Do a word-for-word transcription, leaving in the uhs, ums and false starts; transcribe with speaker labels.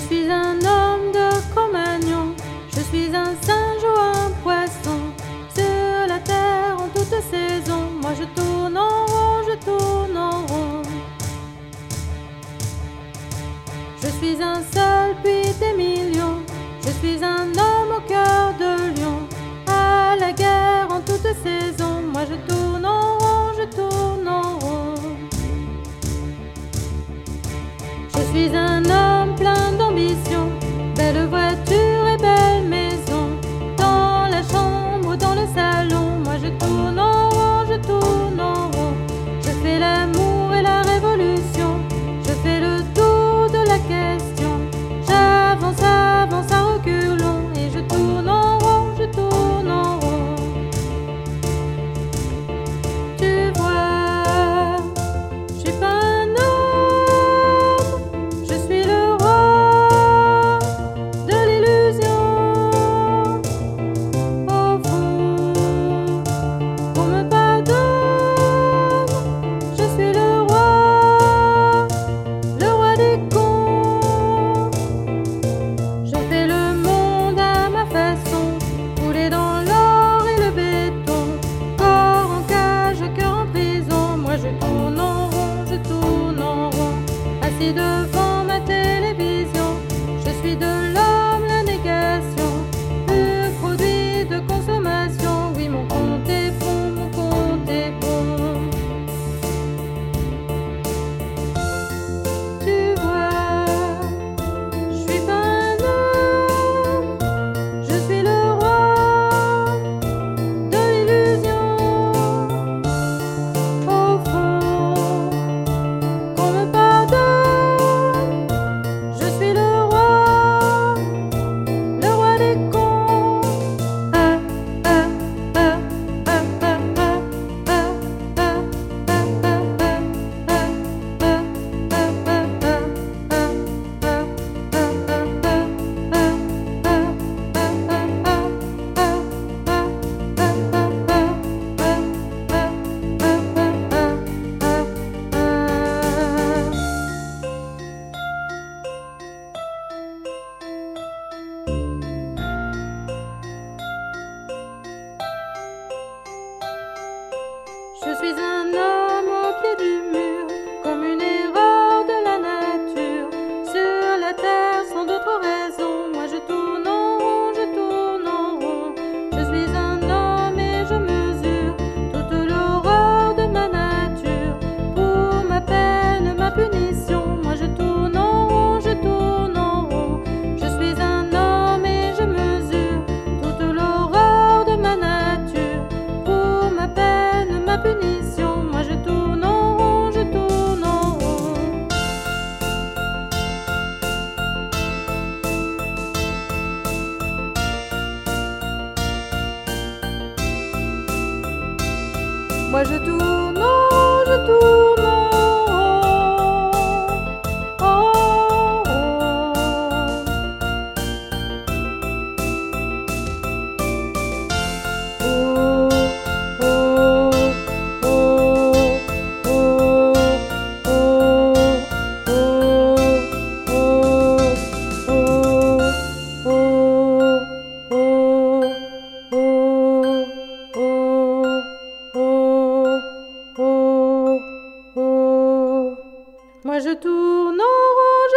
Speaker 1: suis un homme de Cro-Magnon, je suis un singe ou un poisson. Sur la terre en toute saison, moi je tourne en rond, je tourne en rond. Je suis un seul puis des millions, je suis un homme au cœur de lion. À la guerre en toute saison, moi je tourne en rond, je tourne en rond. Je suis un homme plein d'ambition, belle voiture et belle maison. Dans la chambre ou dans le salon, moi je tourne en rond, je tourne en rond. Je fais l'amour et la révolution, je fais le tour de la question. J'avance, avance à reculons et je tourne en rond, je tourne en rond. Tu vois, je suis pas un homme, je suis le roi de l'illusion. Au fond, qu'on me pardonne, je suis le roi, le roi des cons. Je fais le monde à ma façon, couler dans l'or et le béton. Corps en cage, cœur en prison, moi je tourne en rond, je tourne en rond. Assis devant ma télévision, je suis de l'homme la négation, pur produit de consommation. Oui, mon compte est bon, mon compte est bon. Tu vois, je suis pas un homme, je suis le roi de l'illusion. Au fond, qu'on me pardonne, je suis le roi, le roi des cons. Ah, ah, ah, ah, ah, ah, ah, ah, ah, ah, ah, Je suis un homme au pied du mur, comme une erreur de la nature. Sur la terre sans d'autre raison, moi je tourne en rond, je tourne en rond. Je suis un homme et je mesure toute l'horreur de ma nature. Pour ma peine, ma punition, moi je tourne en rond, je tourne en rond. Je suis un homme et je mesure toute l'horreur de ma nature. Pour ma peine, ma punition, moi je tourne en rond, je tourne en rond. Moi je tourne en rond, je tourne en rond, en rond. Oh, oh, oh, oh, oh, oh, oh, oh, oh. Moi je tourne en rond,